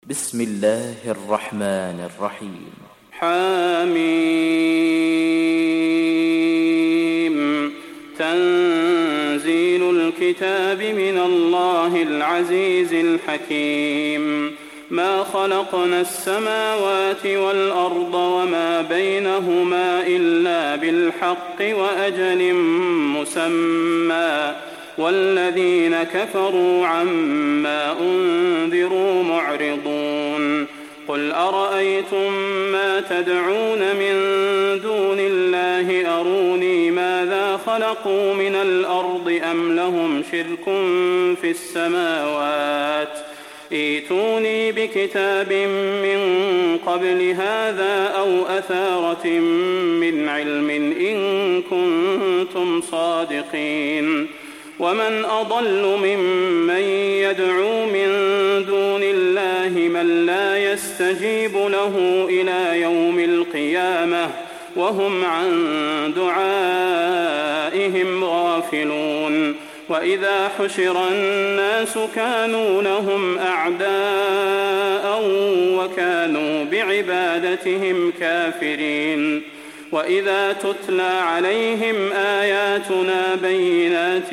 بسم الله الرحمن الرحيم. حميم. تنزيل الكتاب من الله العزيز الحكيم. ما خلقنا السماوات والأرض وما بينهما إلا بالحق وأجل مسمى، والذين كفروا عما أنذروا معرضون. قل أرأيتم ما تدعون من دون الله أروني ماذا خلقوا من الأرض أم لهم شرك في السماوات؟ ائتوني بكتاب من قبل هذا أو أثارة من علم إن كنتم صادقين. ومن أضل ممن يدعو من دون الله من لا يستجيب له إلى يوم القيامة وهم عن دعائهم غافلون. وإذا حشر الناس كانوا لهم أعداء وكانوا بعبادتهم كافرين. وإذا تتلى عليهم آياتنا بينات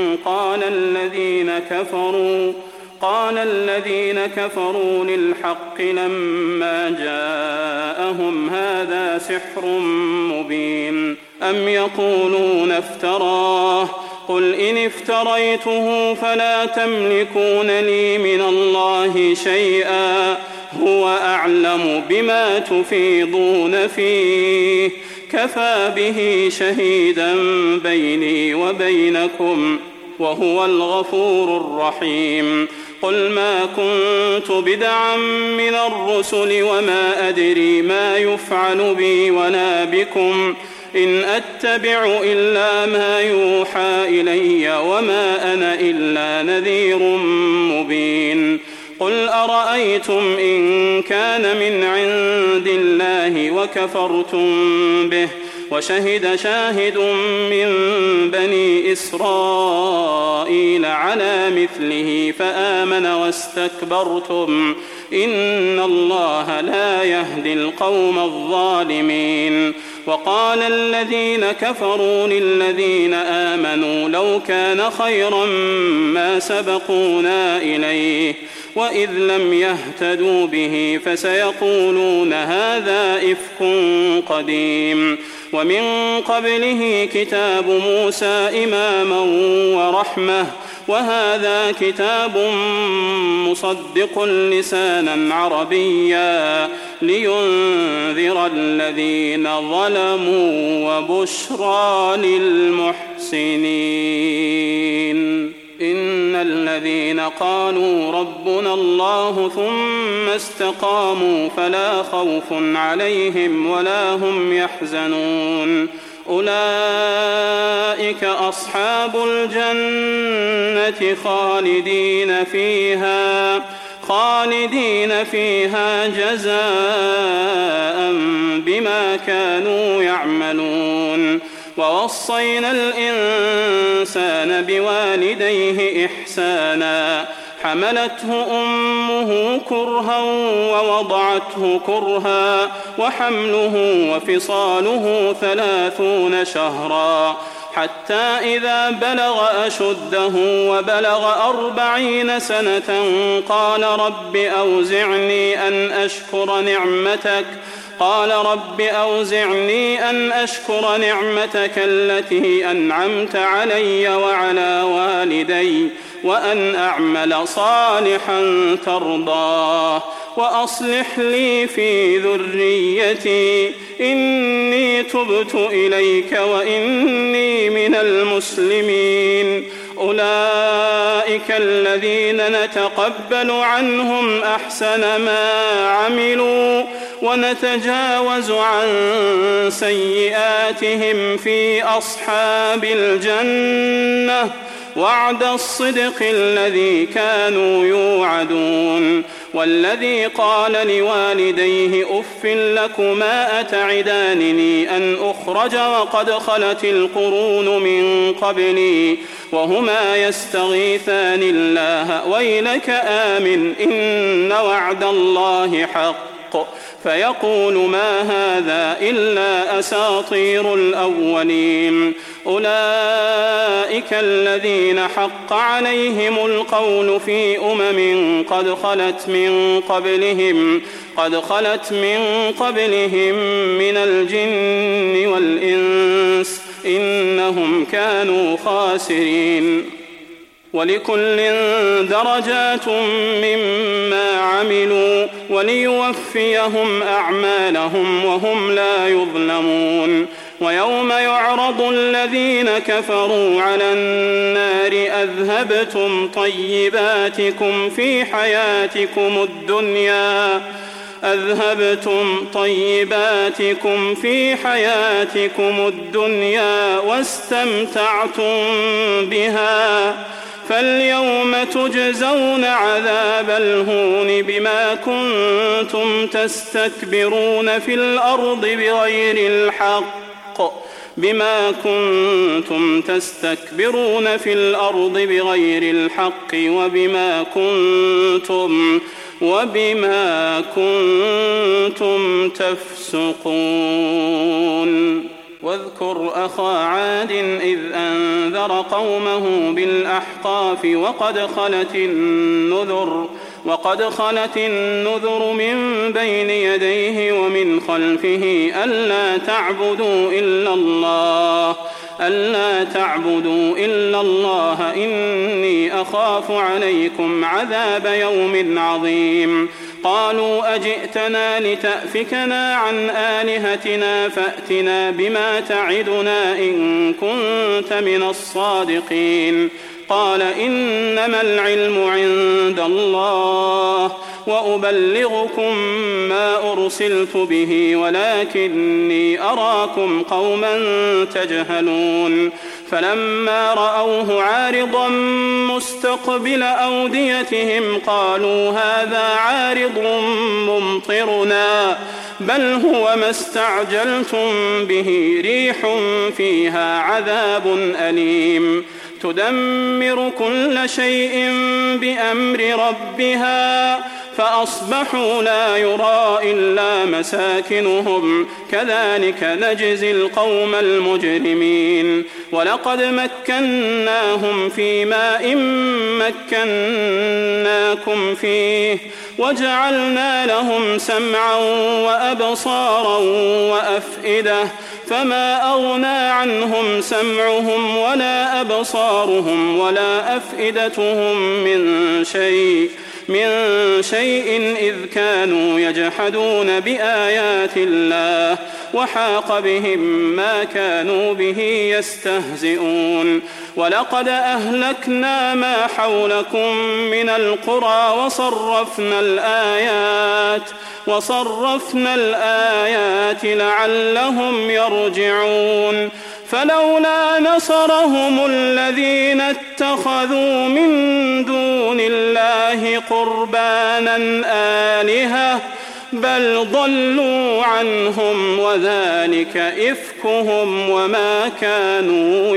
قال الذين كفروا للحق لما جاءهم هذا سحر مبين. أم يقولون افتراه؟ قل إن افتريته فلا تملكون لي من الله شيئا هو أعلم بما تفيضون فيه كفى به شهيدا بيني وبينكم وهو الغفور الرحيم. قل ما كنت بدعا من الرسل وما أدري ما يفعل بي ولا بكم إن أتبع إلا ما يوحى إلي وما أنا إلا نذير مبين. قل أرأيتم إن كان من عند الله وكفرتم به وشهد شاهد من بني إسرائيل على مثله فآمن واستكبرتم إن الله لا يهدي القوم الظالمين. وقال الذين كفروا للذين آمنوا لو كان خيرا ما سبقونا إليه وإذ لم يهتدوا به فسيقولون هذا إفك قديم. ومن قبله كتاب موسى إماما ورحمة وهذا كتاب مصدق لسانا عربيا لينذر الذين ظلموا وبشرى للمحسنين. إن الذين قالوا ربنا الله ثم استقاموا فلا خوف عليهم ولا هم يحزنون. أولئك أصحاب الجنة خالدين فيها جزاء بما كانوا يعملون. ووصينا الإنسان بوالديه إحسانا حملته أمه كرها ووضعته كرها وحمله وفصاله 30 شهرا حتى إذا بلغ أشده وبلغ 40 سنة قال رب أوزعني أن أشكر نعمتك التي أنعمت علي وعلى والدي وأن أعمل صالحا ترضاه وأصلح لي في ذريتي إني تبت إليك وإني من المسلمين. أولئك الذين نتقبل عنهم أحسن ما عملوا ونتجاوز عن سيئاتهم في أصحاب الجنة وعد الصدق الذي كانوا يوعدون. والذي قال لوالديه أف لكما أتعدانني أن أخرج وقد خلت القرون من قبلي وهما يستغيثان الله ويلك آمن إن وعد الله حق فيقول ما هذا إلا أساطير الأولين. أولئك الذين حق عليهم القول في قد خلت من قبلهم من الجن والإنس إنهم كانوا خاسرين. ولكل درجات مما عملوا وليوفيهم أعمالهم وهم لا يظلمون. ويوم يعرض الذين كفروا على النار أذهبتم طيباتكم في حياتكم الدنيا واستمتعتم بها فاليوم تجزون عذاب الهون بما كنتم تستكبرون في الأرض بغير الحق وبما كنتم تفسقون. واذكر أخا عاد إذ أنذر قومه بالأحقاف وقد خلت النذر من بين يديه ومن خلفه ألا تعبدوا إلا الله إني أخاف عليكم عذاب يوم عظيم. قالوا أجئتنا لتأفكنا عن آلهتنا فأتنا بما تعدنا إن كنت من الصادقين. قال إنما العلم عند الله وأبلغكم ما أرسلت به ولكني أراكم قوما تجهلون. فلما رأوه عارضا مستقبل أوديتهم قالوا هذا عارض ممطرنا بل هو ما استعجلتم به ريح فيها عذاب أليم تدمر كل شيء بأمر ربها فأصبحوا لا يرى إلا مساكنهم كذلك نجزي القوم المجرمين. ولقد مكناهم في ماء مكناكم فيه وجعلنا لهم سمعا وأبصارا وأفئدة فما أغنى عنهم سمعهم ولا أبصارهم ولا أفئدتهم من شيء إذ كانوا يجحدون بآيات الله وحاق بهم ما كانوا به يستهزئون. ولقد أهلكنا ما حولكم من القرى وصرفنا الآيات لعلهم يرجعون. فلولا نصرهم الذين اتخذوا من دون الله قربانا آلهة بل ضلوا عنهم وذلك إفكهم وما كانوا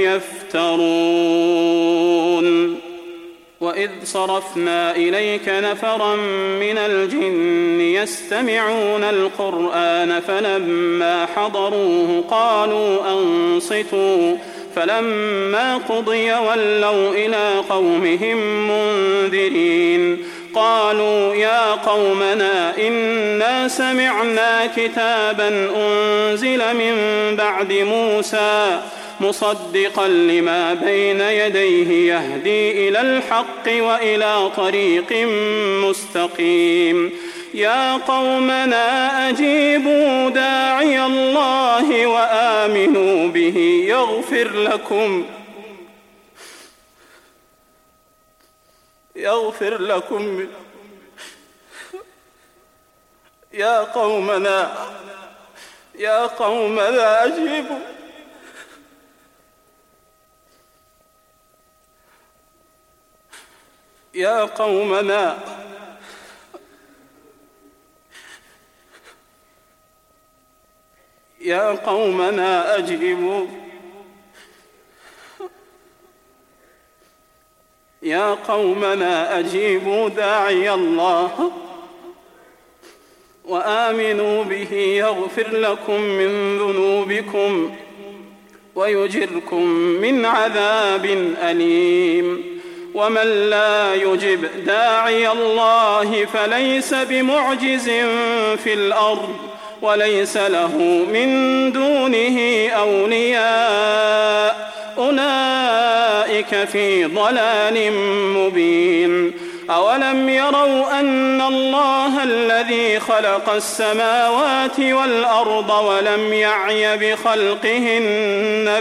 يفترون. وإذ صرفنا إليك نفرا من الجن يستمعون القرآن فلما حضروه قالوا أنصتوا فلما قضي ولوا إلى قومهم منذرين. قالوا يا قومنا إنا سمعنا كتابا أنزل من بعد موسى مصدقا لما بين يديه يهدي إلى الحق وإلى طريق مستقيم. يا قومنا أجيبوا داعي الله وآمنوا به يغفر لكم يا قومنا أجيبوا يا قومنا أجيبوا يا قومنا أجيبوا داعي الله وآمنوا به يغفر لكم من ذنوبكم ويجركم من عذاب أليم. ومن لا يجب داعي الله فليس بمعجز في الأرض وليس له من دونه أولياء أولئك في ضلال مبين. أولم يروا أن الله الذي خلق السماوات والأرض ولم يعي بخلقهن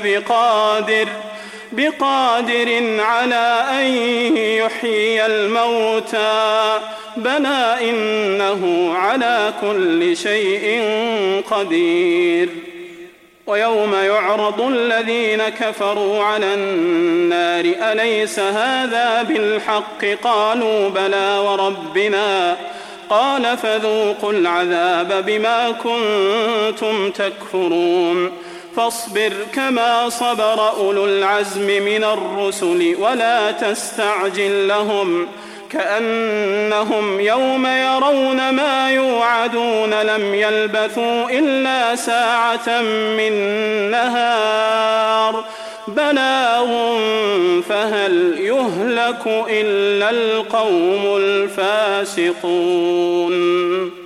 بقادر على أن يحيي الموتى بلى إنه على كل شيء قدير. ويوم يعرض الذين كفروا على النار أليس هذا بالحق قالوا بلى وربنا قال فذوقوا العذاب بما كنتم تكفرون. فاصبر كما صبر أولو العزم من الرسل ولا تستعجل لهم كأنهم يوم يرون ما يوعدون لم يلبثوا إلا ساعة من نهار بلاغ فهل يهلك إلا القوم الفاسقون.